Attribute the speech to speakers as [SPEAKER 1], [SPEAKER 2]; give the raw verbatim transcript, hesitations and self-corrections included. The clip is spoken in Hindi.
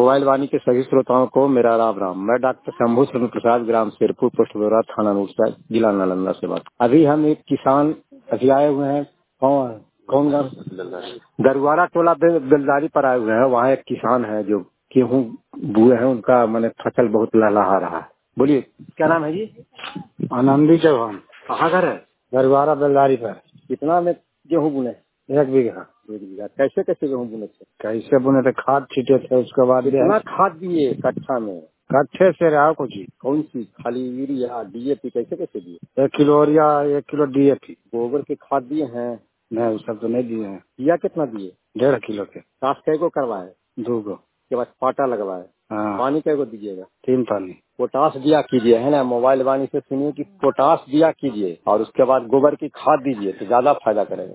[SPEAKER 1] मोबाइल वाणी के सभी श्रोताओं को मेरा राम राम। मैं डॉक्टर शंभू शरण प्रसाद, ग्राम शेरपुर, पोस्ट बरौरा, थाना नूरसा, जिला नालंदा से बात। अभी हम एक किसान अभी आए हुए हैं। कौन कौन गाँव? दरवारा टोला पे बेलदारी पर आए हुए हैं। वहाँ एक किसान है जो गेहूँ बुए हैं, उनका मैंने फसल बहुत लहलहा रहा है। बोलिए, क्या नाम है जी?
[SPEAKER 2] आनंदी चौहान।
[SPEAKER 1] कहाँ घर है?
[SPEAKER 2] दरबारा बेलदारी पर।
[SPEAKER 1] कितना में गेहूँ बुने?
[SPEAKER 2] एक बीघा।
[SPEAKER 1] एक बीघा। कैसे कैसे गेहूँ बुने थे?
[SPEAKER 2] कैसे बुने थे? खाद छीटे थे, उसके बाद
[SPEAKER 1] कितना खाद दिए कट्ठा में?
[SPEAKER 2] कट्ठे से रहा कुछ ही।
[SPEAKER 1] कौन सी? खाली यूरिया, डीएपी कैसे कैसे दिए?
[SPEAKER 2] एक किलो यूरिया, एक किलो डीएपी।
[SPEAKER 1] गोबर के खाद दिए हैं?
[SPEAKER 2] नहीं, वो सब तो नहीं दिए हैं।
[SPEAKER 1] दिया कितना दिए?
[SPEAKER 2] डेढ़ किलो के।
[SPEAKER 1] घास कै को करवाए?
[SPEAKER 2] दो गो।
[SPEAKER 1] के बाद पाटा लगवाए।
[SPEAKER 2] हाँ।
[SPEAKER 1] पानी कै को दीजिएगा?
[SPEAKER 2] तीन पानी।
[SPEAKER 1] पोटास दिया कीजिए, है ना। मोबाइल वाणी से सुनिए कि पोटास दिया कीजिए और उसके बाद गोबर की खाद दीजिए तो ज्यादा फायदा करेगा।